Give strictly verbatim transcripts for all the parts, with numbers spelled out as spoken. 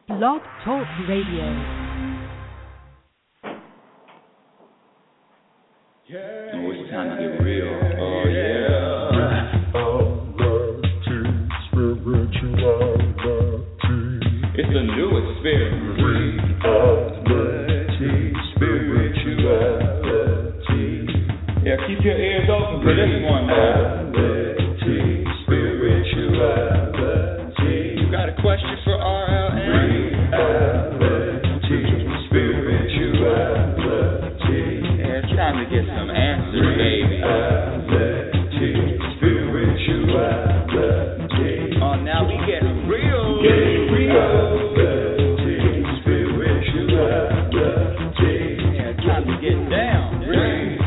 Blog Talk Radio. Yeah. Oh, it's time to get real. Oh, yeah. Reality, spirituality. It's a new experience. Reality, spirituality. Yeah, keep your ears open for this one, man. Reality, spirituality. You got a question for R L N? Reality, spirituality. Yeah, it's time to get some answers, baby. Reality, spirituality. Oh, now we get real. Get real. Reality, spirituality. Yeah, it's time to get down. Reality,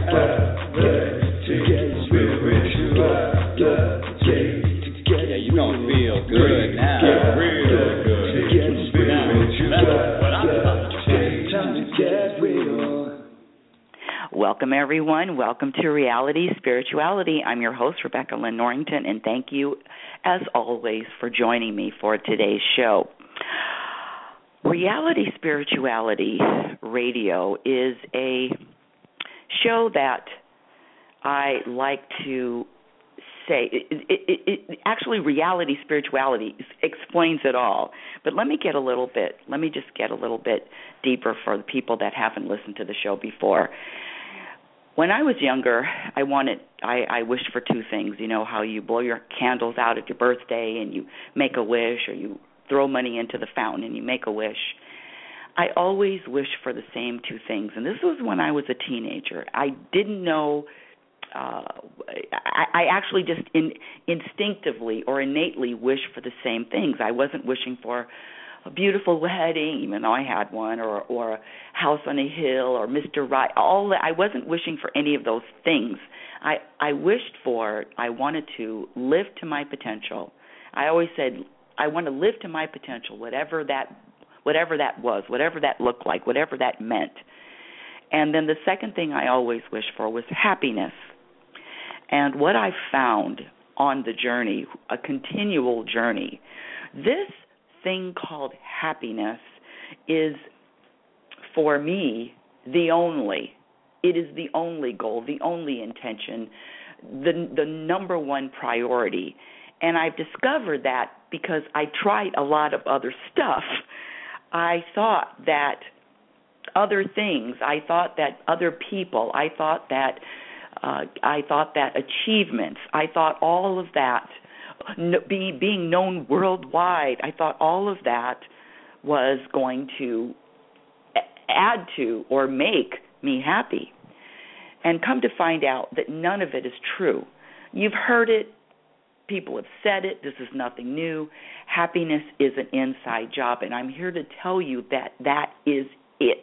spirituality. Yeah, you gonna feel good now. Get real good. Now, that's what I'm talking Time to get real. Welcome, everyone. Welcome to Reality Spirituality. I'm your host, Rebecca Lynn Norrington, and thank you, as always, for joining me for today's show. Reality Spirituality Radio is a show that I like to say, it, it, it, it, actually, reality spirituality explains it all. But let me get a little bit, let me just get a little bit deeper for the people that haven't listened to the show before. When I was younger, I wanted, I, I wished for two things. You know how you blow your candles out at your birthday and you make a wish, or you throw money into the fountain and you make a wish. I always wished for the same two things, and this was when I was a teenager. I didn't know. Uh, I, I actually just in, instinctively or innately wished for the same things. I wasn't wishing for a beautiful wedding, even though I had one, or or a house on a hill, or Mister Right. All that. I wasn't wishing for any of those things. I I wished for. I wanted to live to my potential. I always said I want to live to my potential, whatever that whatever that was, whatever that looked like, whatever that meant. And then the second thing I always wished for was happiness. And what I found on the journey, a continual journey, this thing called happiness is, for me, the only. It is the only goal, the only intention, the the number one priority. And I've discovered that because I tried a lot of other stuff. I thought that other things, I thought that other people, I thought that uh, I thought that achievements, I thought all of that, be, being known worldwide, I thought all of that was going to add to or make me happy. And come to find out that none of it is true. You've heard it. People have said it. This is nothing new. Happiness is an inside job, and I'm here to tell you that that is it.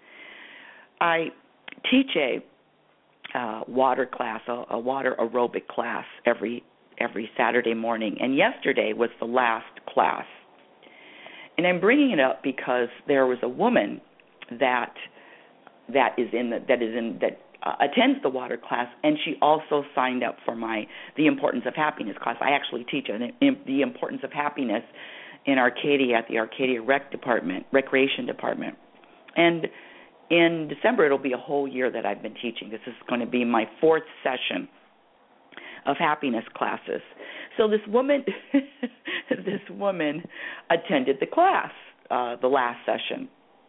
I teach a uh, water class, a, a water aerobic class every every Saturday morning, and yesterday was the last class. And I'm bringing it up because there was a woman that that is in the, that is in that uh, attends the water class, and she also signed up for my the Importance of Happiness class. I actually teach an, the Importance of Happiness in Arcadia at the Arcadia Rec Department, Recreation Department, and in December, it'll be a whole year that I've been teaching. This is going to be my fourth session of happiness classes. So this woman, this woman attended the class, uh, the last session.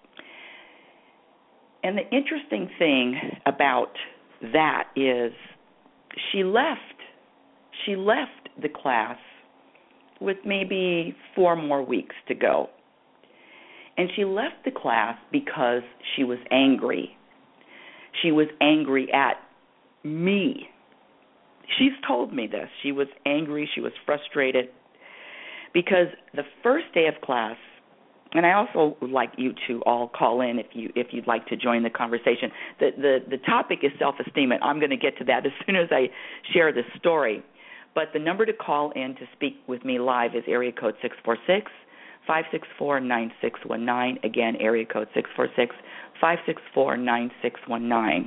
And the interesting thing about that is she left. She left the class with maybe four more weeks to go. And she left the class because she was angry. She was angry at me. She's told me this. She was angry. She was frustrated because the first day of class, and I also would like you to all call in if you if you'd like to join the conversation. The the, the topic is self-esteem, and I'm going to get to that as soon as I share this story. But the number to call in to speak with me live is area code six four six, five six four, nine six one nine. Again, area code six four six, five six four, nine six one nine.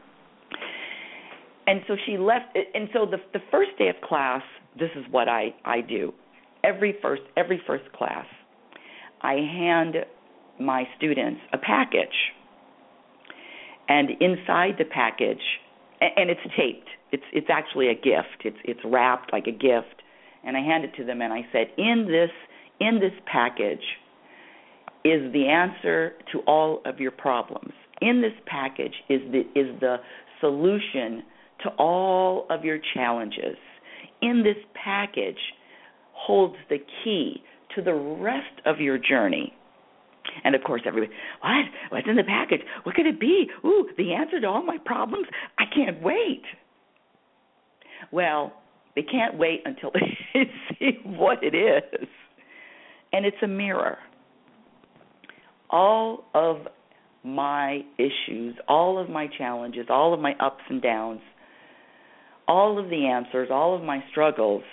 And so she left, and so the the first day of class, this is what I, I do. Every first every first class, I hand my students a package. And inside the package, and it's taped. It's it's actually a gift. It's it's wrapped like a gift. And I hand it to them and I said, in this in this package is the answer to all of your problems. In this package is the is the solution to all of your challenges. In this package holds the key to the rest of your journey. And, of course, everybody, what? What's in the package? What could it be? Ooh, the answer to all my problems? I can't wait. Well, they can't wait until they see what it is. And it's a mirror. All of my issues, all of my challenges, all of my ups and downs, all of the answers, all of my struggles,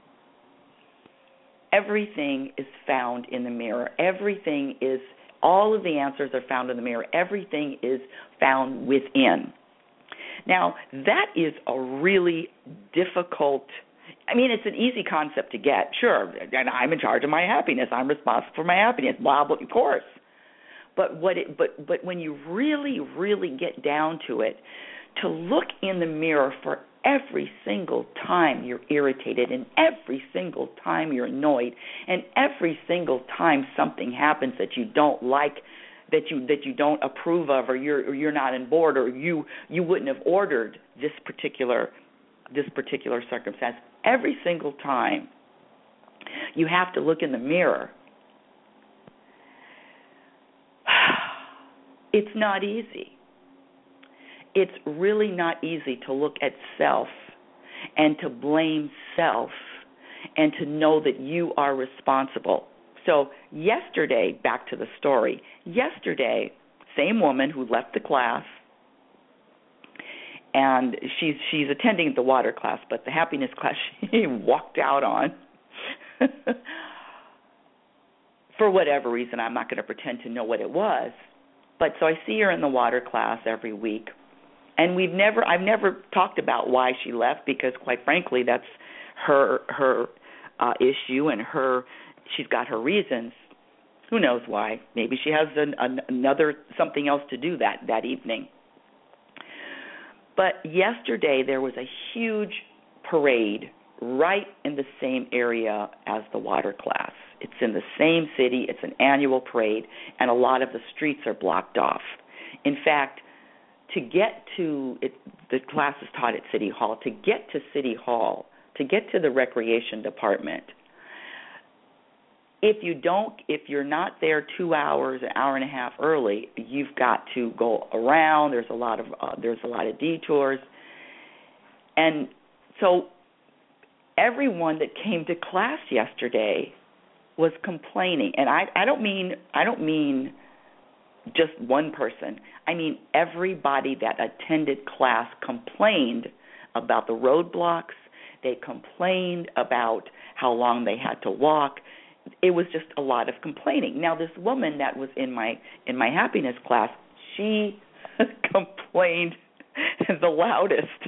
everything is found in the mirror. Everything is, all of the answers are found in the mirror. Everything is found within. Now, that is a really difficult, I mean, it's an easy concept to get, sure, and I'm in charge of my happiness. I'm responsible for my happiness, blah, blah, of course. But what it, but but when you really, really get down to it, to look in the mirror for every single time you're irritated and every single time you're annoyed and every single time something happens that you don't like, that you that you don't approve of, or you're or you're not on board, or you you wouldn't have ordered this particular this particular circumstance, every single time you have to look in the mirror. It's not easy. It's really not easy to look at self and to blame self and to know that you are responsible. So yesterday, back to the story, yesterday, same woman who left the class, and she's she's attending the water class, but the happiness class she walked out on. For whatever reason, I'm not going to pretend to know what it was. But so I see her in the water class every week. And we've never, I've never talked about why she left, because quite frankly, that's her her uh, issue and her, she's got her reasons. Who knows why? Maybe she has an, an, another something else to do that that evening. But yesterday there was a huge parade right in the same area as the water class. It's in the same city. It's an annual parade, and a lot of the streets are blocked off. In fact, to get to it, the class is taught at City Hall. To get to City Hall, to get to the recreation department, if you don't, if you're not there two hours, an hour and a half early, you've got to go around. There's a lot of uh, there's a lot of detours, and so everyone that came to class yesterday was complaining, and I, I don't mean I don't mean. just one person. I mean, everybody that attended class complained about the roadblocks. They complained about how long they had to walk. It was just a lot of complaining. Now, this woman that was in my in my happiness class, she complained the loudest.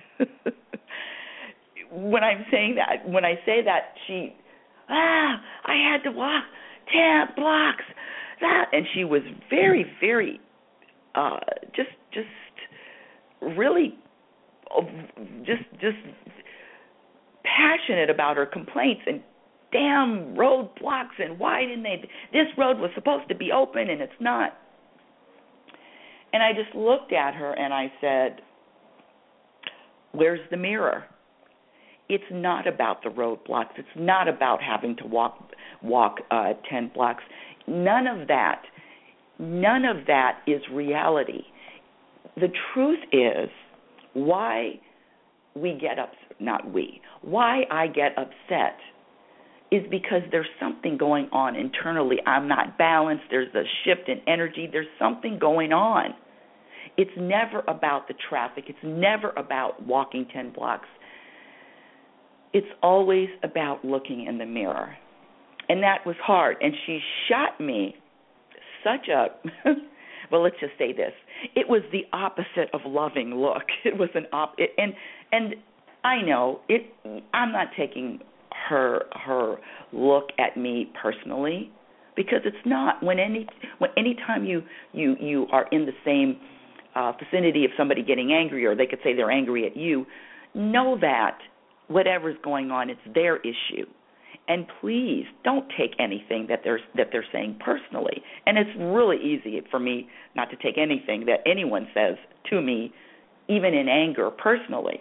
When I'm saying that, when I say that, she, ah, I had to walk ten blocks. That, and she was very, very, uh, just, just, really, uh, just, just passionate about her complaints and damn roadblocks and why didn't they? This road was supposed to be open and it's not. And I just looked at her and I said, "Where's the mirror? It's not about the roadblocks. It's not about having to walk, walk uh, ten blocks." None of that, none of that is reality. The truth is, why we get upset, not we, why I get upset is because there's something going on internally. I'm not balanced. There's a shift in energy. There's something going on. It's never about the traffic. It's never about walking ten blocks. It's always about looking in the mirror. And that was hard. And she shot me such a, well, let's just say this. It was the opposite of loving look. It was an op, it, and and I know it. I'm not taking her her look at me personally, because it's not. When any when anytime you you you are in the same uh, vicinity of somebody getting angry, or they could say they're angry at you, know that whatever's going on, it's their issue. And please don't take anything that they're that they're saying personally. And it's really easy for me not to take anything that anyone says to me, even in anger, personally.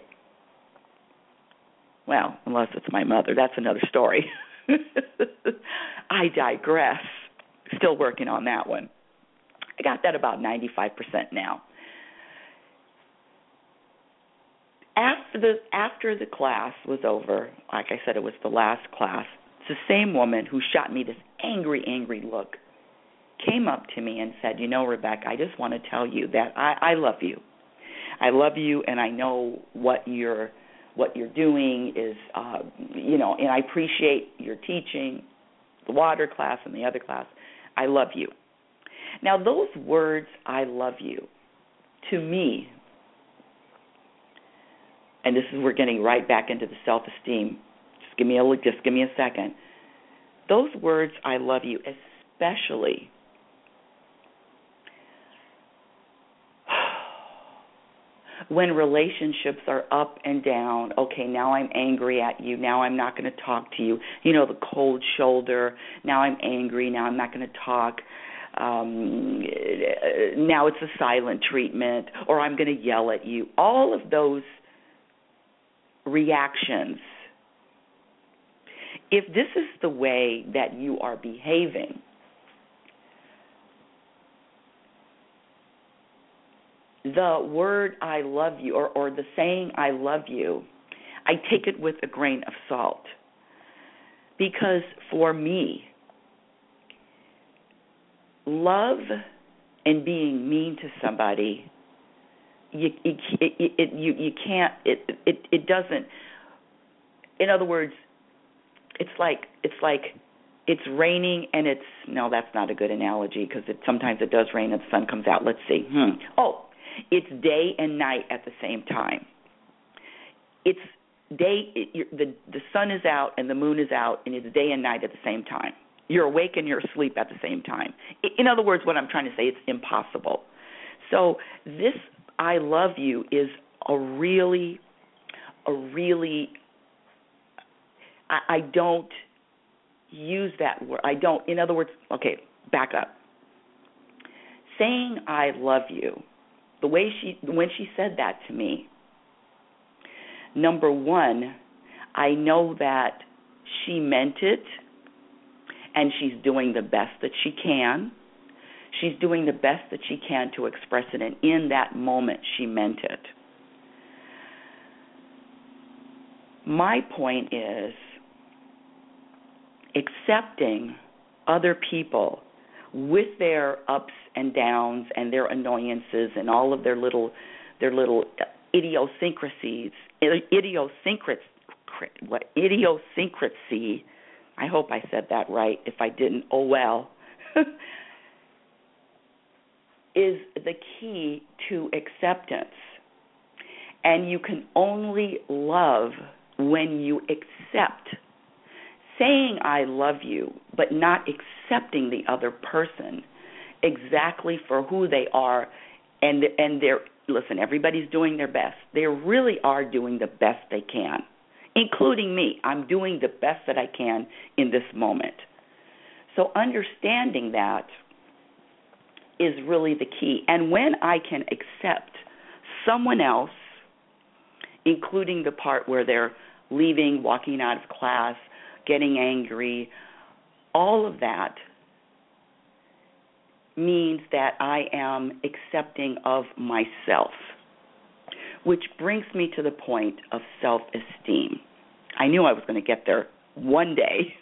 Well, unless it's my mother, that's another story. I digress. Still working on that one. I got that about ninety-five percent now. After the after the class was over, like I said, it was the last class, it's the same woman who shot me this angry, angry look, came up to me and said, you know, Rebecca, I just want to tell you that I, I love you. I love you, and I know what you're what you're doing is, uh, you know, and I appreciate your teaching, the water class and the other class. I love you. Now, those words, I love you, to me, and this is, we're getting right back into the self-esteem. Just give me a just give me a second. Those words, I love you, especially when relationships are up and down. Okay, now I'm angry at you. Now I'm not going to talk to you. You know, the cold shoulder. Now I'm angry. Now I'm not going to talk. Um, now it's a silent treatment, or I'm going to yell at you. All of those reactions, if this is the way that you are behaving, the word I love you, or, or the saying I love you, I take it with a grain of salt. Because for me, love and being mean to somebody, You, it, it, it, you you can't. It, it it doesn't. In other words, it's like it's like it's raining and it's no. That's not a good analogy, because it, sometimes it does rain and the sun comes out. Let's see. Hmm. Oh, it's day and night at the same time. It's day. It, you're, the the sun is out and the moon is out, and it's day and night at the same time. You're awake and you're asleep at the same time. In other words, what I'm trying to say, it's impossible. So this I love you is a really, a really, I, I don't use that word. I don't, in other words, okay, back up. Saying I love you, the way she, when she said that to me, number one, I know that she meant it, and she's doing the best that she can. She's doing the best that she can to express it, and in that moment, she meant it. My point is accepting other people with their ups and downs and their annoyances and all of their little, their little idiosyncrasies, idiosyncrasy, what idiosyncrasy. I hope I said that right. If I didn't, oh well. Is the key to acceptance. And you can only love when you accept. Saying I love you, but not accepting the other person exactly for who they are, and and they're, listen, everybody's doing their best. They really are doing the best they can, including me. I'm doing the best that I can in this moment. So understanding that is really the key. And when I can accept someone else, including the part where they're leaving, walking out of class, getting angry, all of that means that I am accepting of myself, which brings me to the point of self-esteem. I knew I was going to get there one day.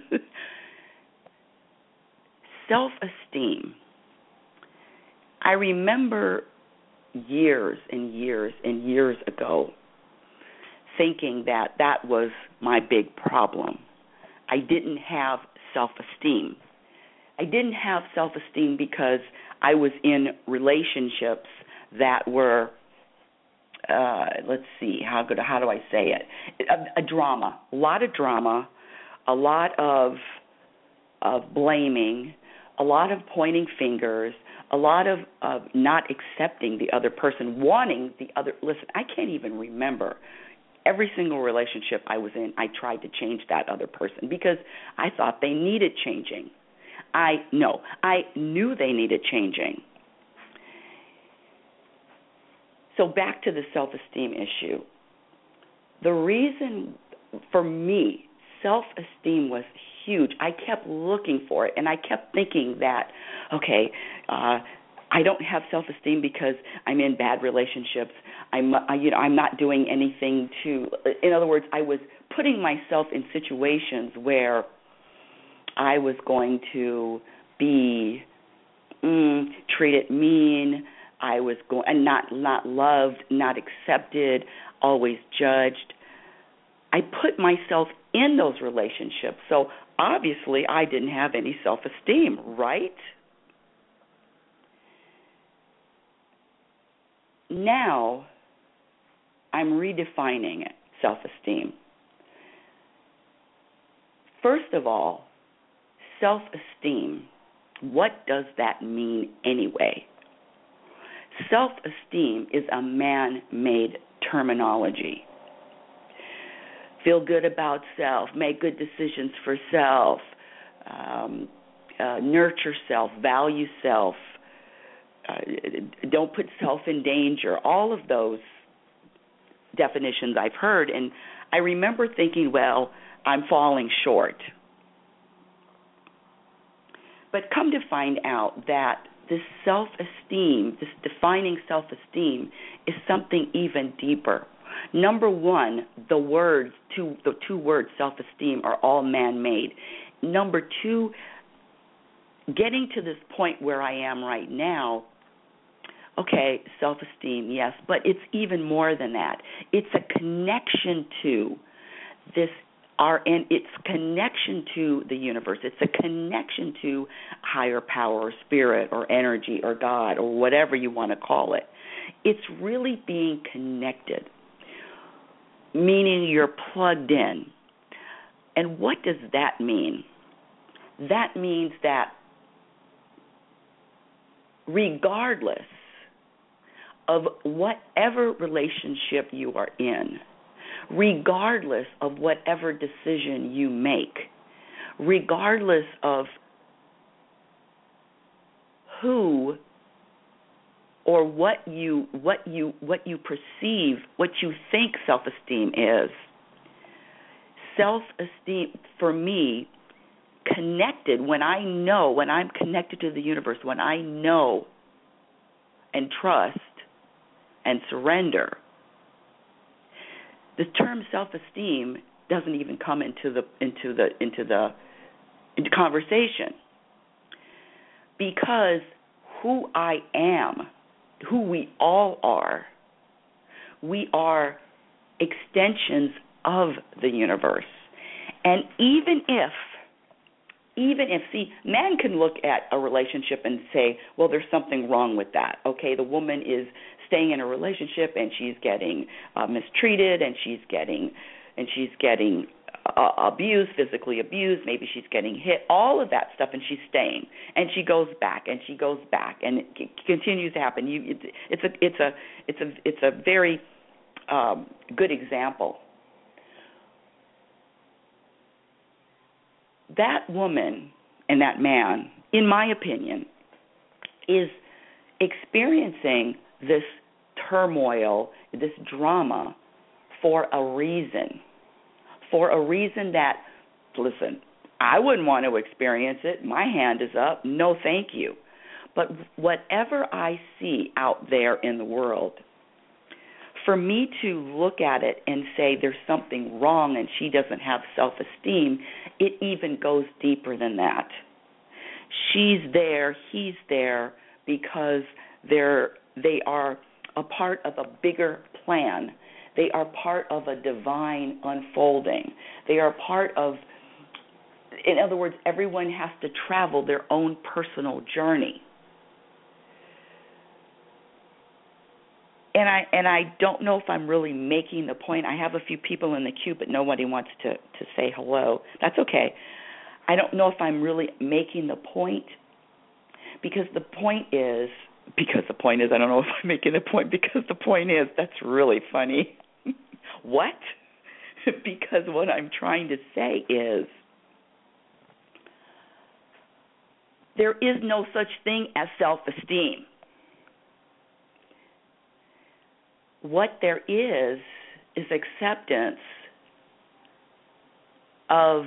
Self-esteem. I remember years and years and years ago thinking that that was my big problem. I didn't have self-esteem. I didn't have self-esteem because I was in relationships that were, uh, let's see, how good, how do I say it? A, a drama, a lot of drama, a lot of of blaming, a lot of pointing fingers, a lot of, of not accepting the other person, wanting the other. Listen, I can't even remember every single relationship I was in. I tried to change that other person because I thought they needed changing. I no, I knew they needed changing. So back to the self-esteem issue. The reason for me, self-esteem was huge. I kept looking for it, and I kept thinking that, okay, uh, I don't have self-esteem because I'm in bad relationships. I'm, I, you know, I'm not doing anything to. In other words, I was putting myself in situations where I was going to be mm, treated mean. I was going and not not loved, not accepted, always judged. I put myself in those relationships, so obviously I didn't have any self-esteem, right? Now I'm redefining it, self-esteem. First of all, self-esteem, what does that mean anyway? Self-esteem is a man-made terminology. Feel good about self, make good decisions for self, um, uh, nurture self, value self, uh, don't put self in danger. All of those definitions I've heard, and I remember thinking, well, I'm falling short. But come to find out that this self-esteem, this defining self-esteem, is something even deeper. Number one, the words, two, the two words self-esteem are all man-made. Number two, getting to this point where I am right now, okay, self-esteem, yes, but it's even more than that. It's a connection to this, our, and it's connection to the universe. It's a connection to higher power or spirit or energy or God or whatever you want to call it. It's really being connected, meaning you're plugged in. And what does that mean? That means that regardless of whatever relationship you are in, regardless of whatever decision you make, regardless of who or what you what you what you perceive, what you think self-esteem is, self-esteem for me connected when I know, when I'm connected to the universe, when I know and trust and surrender. The term self-esteem doesn't even come into the into the into the into conversation, because who I am, who we all are, we are extensions of the universe. And even if Even if, see, man can look at a relationship and say, well, there's something wrong with that. Okay, the woman is staying in a relationship and she's getting uh, mistreated and she's getting and she's getting uh, abused, physically abused. Maybe she's getting hit. All of that stuff, and she's staying. And she goes back and she goes back, and it c- continues to happen. You, it, it's a, it's a, it's a, it's a very um, good example. That woman and that man, in my opinion, is experiencing this turmoil, this drama, for a reason. For a reason that, listen, I wouldn't want to experience it. My hand is up. No, thank you. But whatever I see out there in the world, for me to look at it and say there's something wrong and she doesn't have self-esteem, it even goes deeper than that. She's there, he's there, because they're, they are a part of a bigger plan. They are part of a divine unfolding. They are part of, in other words, everyone has to travel their own personal journey. And I and I don't know if I'm really making the point. I have a few people in the queue, but nobody wants to, to say hello. That's okay. I don't know if I'm really making the point, because the point is, because the point is, I don't know if I'm making the point, because the point is, that's really funny. What? Because what I'm trying to say is, there is no such thing as self-esteem. What there is is acceptance of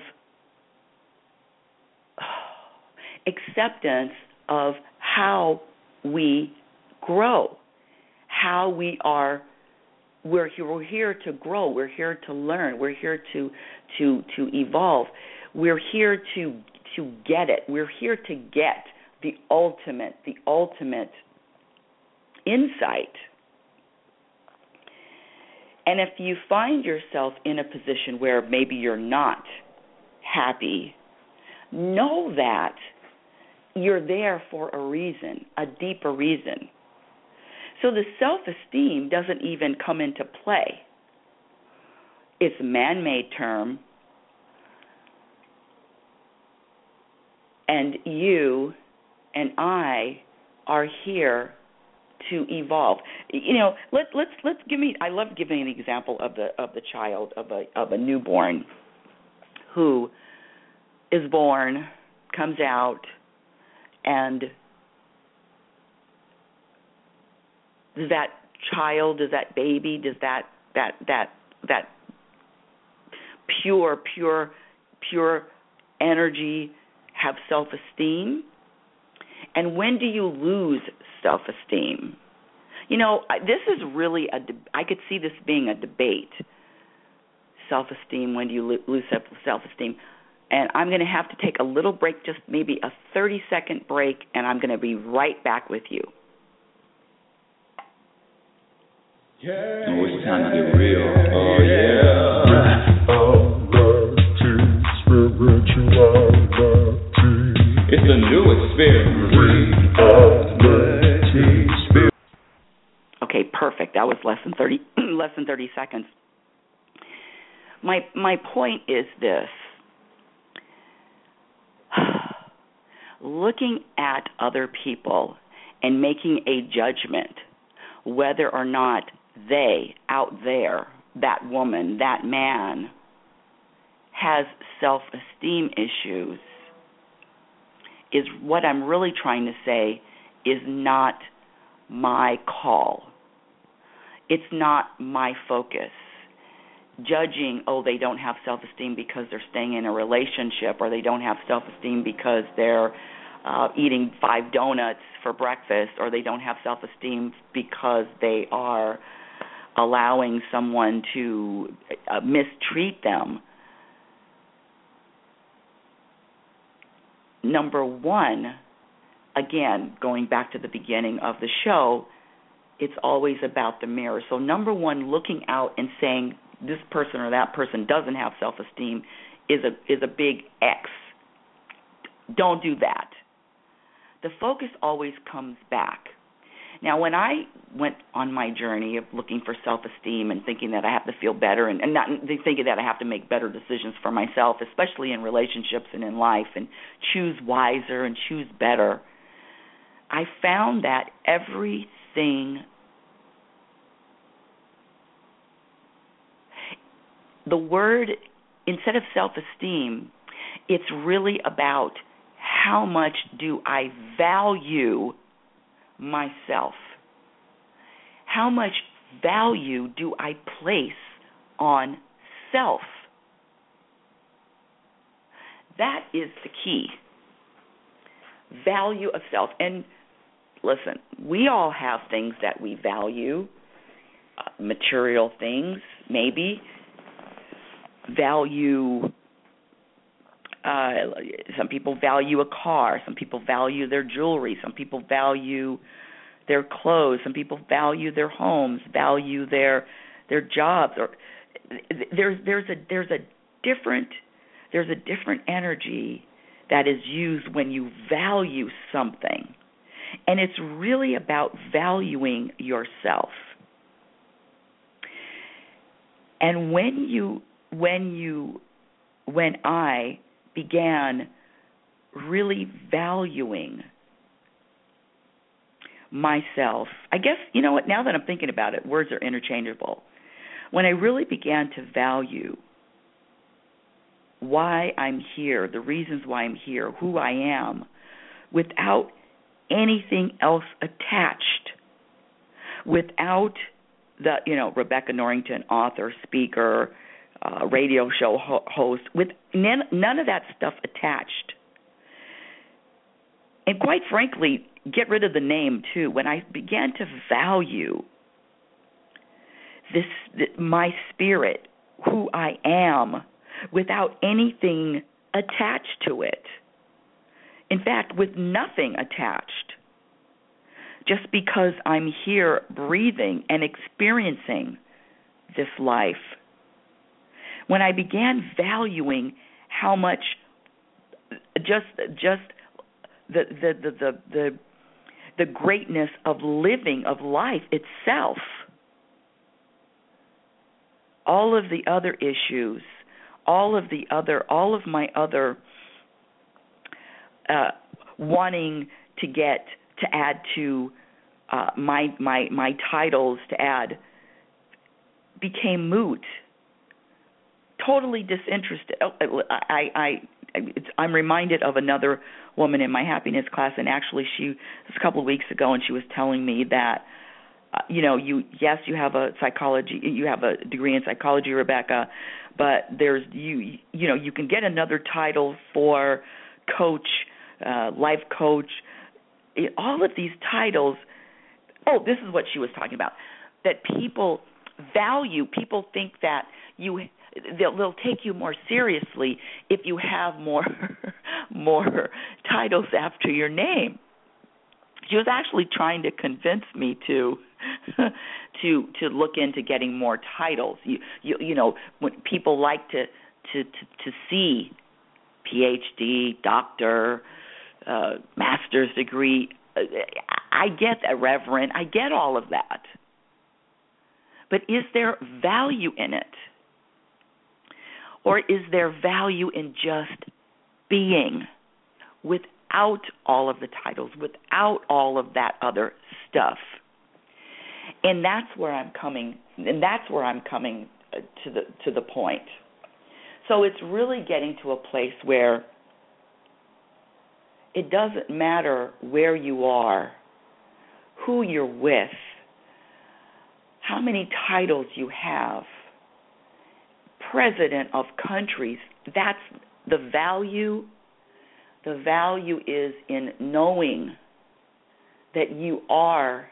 acceptance of how we grow, how we are. We're here, we're here to grow. We're here to learn. We're here to to to evolve. We're here to to get it. We're here to get the ultimate, the ultimate insight. And if you find yourself in a position where maybe you're not happy, know that you're there for a reason, a deeper reason. So the self-esteem doesn't even come into play. It's a man-made term, and you and I are here to evolve. You know, let let's let's give me. I love giving an example of the of the child of a of a newborn who is born, comes out, and does that child, does that baby, does that that that that pure pure pure energy have self-esteem? And when do you lose self-esteem? You know, this is really a de- I could see this being a debate. Self-esteem, when do you lo- lose self-esteem? And I'm going to have to take a little break, just maybe a thirty-second break, and I'm going to be right back with you. Yeah. Oh, it's time to get real. Oh, yeah. It's a new experience. Okay, perfect. That was less than thirty, less than thirty seconds. My my point is this: looking at other people and making a judgment whether or not they out there, that woman, that man, has self-esteem issues, is what I'm really trying to say is not my call. It's not my focus. Judging, oh, they don't have self-esteem because they're staying in a relationship, or they don't have self-esteem because they're uh, eating five donuts for breakfast, or they don't have self-esteem because they are allowing someone to uh, mistreat them. Number one, again, going back to the beginning of the show, it's always about the mirror. So number one, looking out and saying this person or that person doesn't have self-esteem is a is a big X. Don't do that. The focus always comes back. Now, when I went on my journey of looking for self-esteem and thinking that I have to feel better and, and not thinking that I have to make better decisions for myself, especially in relationships and in life, and choose wiser and choose better, I found that everything, the word, instead of self-esteem, it's really about how much do I value myself? How much value do I place on self? That is the key. Value of self. And listen, we all have things that we value, uh, material things, maybe. Value, uh, some people value a car, some people value their jewelry, some people value their clothes, some people value their homes, value their their jobs, or there's there's a there's a different there's a different energy that is used when you value something. And it's really about valuing yourself. And when you when you when I began really valuing myself, I guess, you know what, now that I'm thinking about it, words are interchangeable. When I really began to value why I'm here, the reasons why I'm here, who I am, without anything else attached, without the, you know, Rebecca Norrington, author, speaker, uh, radio show ho- host, with none, none of that stuff attached. And quite frankly, get rid of the name too. When I began to value this, th- my spirit, who I am, without anything attached to it. In fact, with nothing attached. Just because I'm here breathing and experiencing this life. When I began valuing how much just just the the the the, the, the greatness of living, of life itself, all of the other issues, all of the other, all of my other uh, wanting to get to add to uh, my my my titles to add became moot. Totally disinterested. Oh, I I it's, I'm reminded of another woman in my happiness class, and actually she was a couple of weeks ago, and she was telling me that. Uh, you know, you yes, you have a psychology, you have a degree in psychology, Rebecca, but there's you, you know, you can get another title for coach, uh, life coach, it, all of these titles. Oh, this is what she was talking about. That people value. People think that you they'll, they'll take you more seriously if you have more more titles after your name. She was actually trying to convince me to to to look into getting more titles. You you, you know, when people like to to, to, to see P H D, doctor, uh, master's degree. I get that, Reverend. I get all of that. But is there value in it? Or is there value in just being without all of the titles, without all of that other stuff? And that's where I'm coming, and that's where I'm coming to the to the point. So it's really getting to a place where it doesn't matter where you are, who you're with, how many titles you have, president of countries. That's the value. The value is in knowing that you are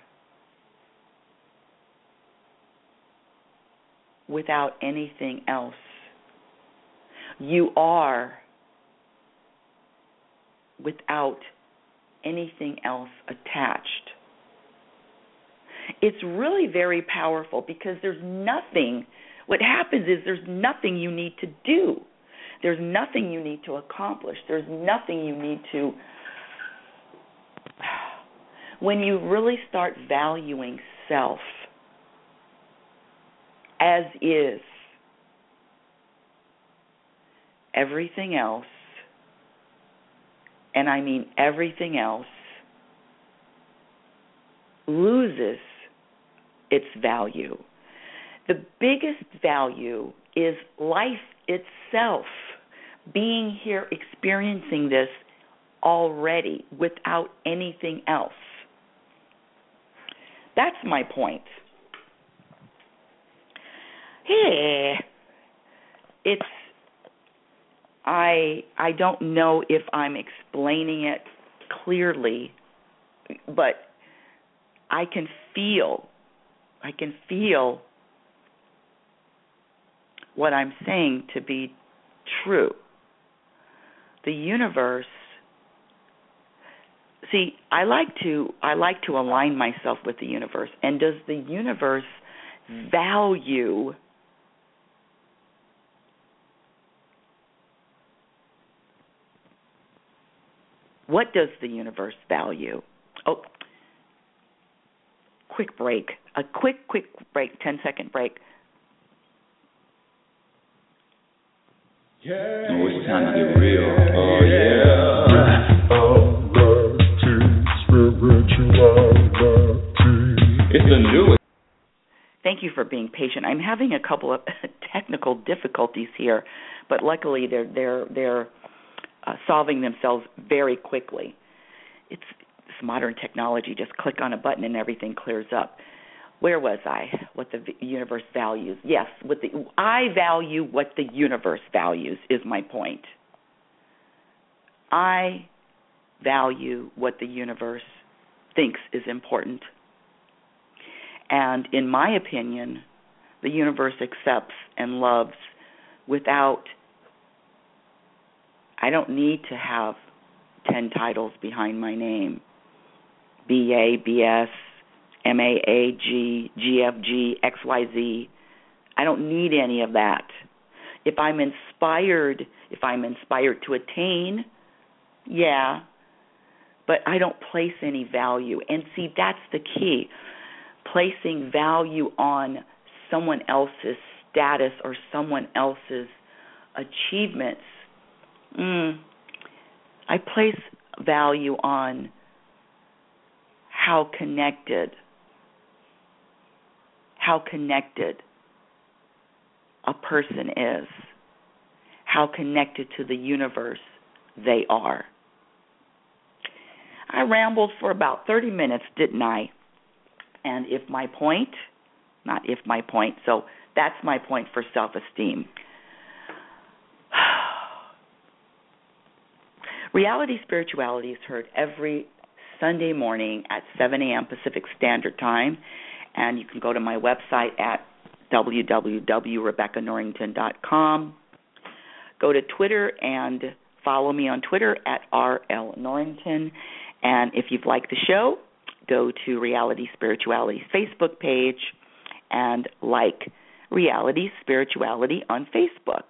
without anything else. You are without anything else attached. It's really very powerful because there's nothing, what happens is there's nothing you need to do. There's nothing you need to accomplish. There's nothing you need to, when you really start valuing self as is, everything else, and I mean everything else, loses its value. The biggest value is life itself, being here, experiencing this already without anything else. That's my point. Hey, it's, I I don't know if I'm explaining it clearly, but I can feel, I can feel what I'm saying to be true. The universe, see, I like to I like to align myself with the universe. And does the universe value what does the universe value? Oh, quick break. A quick, quick break, ten second break. Oh, it's time to get real. Oh, yeah. It's the newest. Thank you for being patient. I'm having a couple of technical difficulties here, but luckily they're they're they're uh, solving themselves very quickly. It's this modern technology. Just click on a button and everything clears up. Where was I? What the universe values? Yes, what the I value what the universe values is my point. I value what the universe thinks is important. And in my opinion, the universe accepts and loves without, I don't need to have ten titles behind my name. B A, B S, M A A G, G F G, X Y Z. I don't need any of that. If I'm inspired, if I'm inspired to attain, yeah, but I don't place any value. And see, that's the key. Placing value on someone else's status or someone else's achievements. Mm, I place value on how connected, how connected a person is, how connected to the universe they are. I rambled for about thirty minutes, didn't I? And if my point, not if my point, so that's my point for self-esteem. Reality Spirituality is heard every Sunday morning at seven a.m. Pacific Standard Time, and you can go to my website at w w w dot rebecca norrington dot com. Go to Twitter and follow me on Twitter at R L Norrington, and if you've liked the show, go to Reality Spirituality's Facebook page and like Reality Spirituality on Facebook.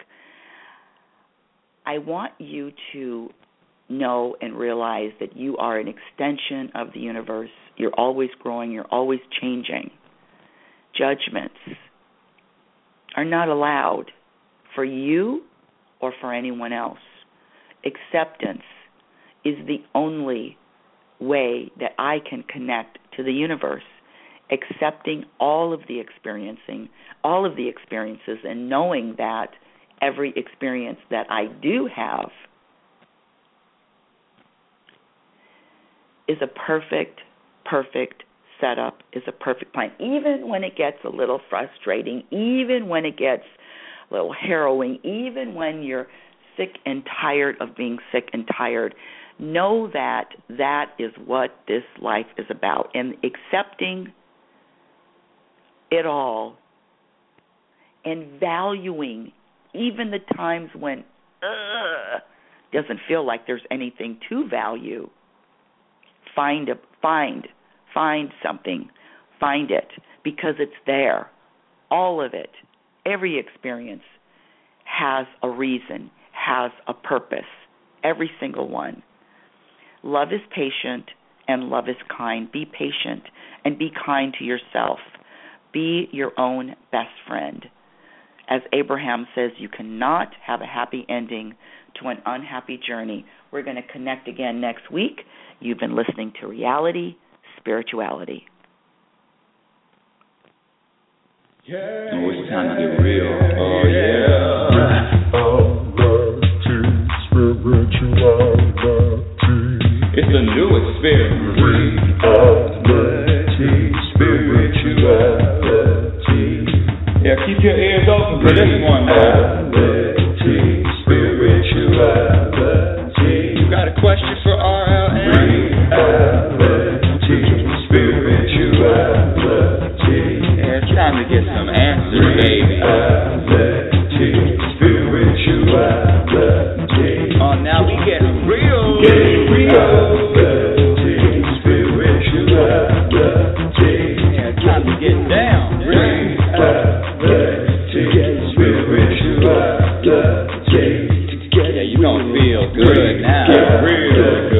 I want you to know and realize that you are an extension of the universe. You're always growing. You're always changing. Judgments are not allowed for you or for anyone else. Acceptance is the only way that I can connect to the universe, accepting all of the experiencing, all of the experiences, and knowing that every experience that I do have is a perfect, perfect setup, is a perfect plan. Even when it gets a little frustrating, even when it gets a little harrowing, even when you're sick and tired of being sick and tired, know that that is what this life is about. And accepting it all and valuing even the times when uh, doesn't feel like there's anything to value. Find a, find, find something. Find it because it's there. All of it. Every experience has a reason, has a purpose. Every single one. Love is patient and love is kind. Be patient and be kind to yourself. Be your own best friend. As Abraham says, you cannot have a happy ending to an unhappy journey. We're going to connect again next week. You've been listening to Reality Spirituality. Yeah. Oh, it's time to get real. Oh, yeah. It's the new experience. Reality Spirituality. Yeah, keep your ears open for this one, man. Reality Spirituality. You got a question for R L N? Reality Spirituality. Yeah, it's time to get some answers, baby. Reality Spirituality. Oh, now we getting real. Getting real. Good now. Get real good.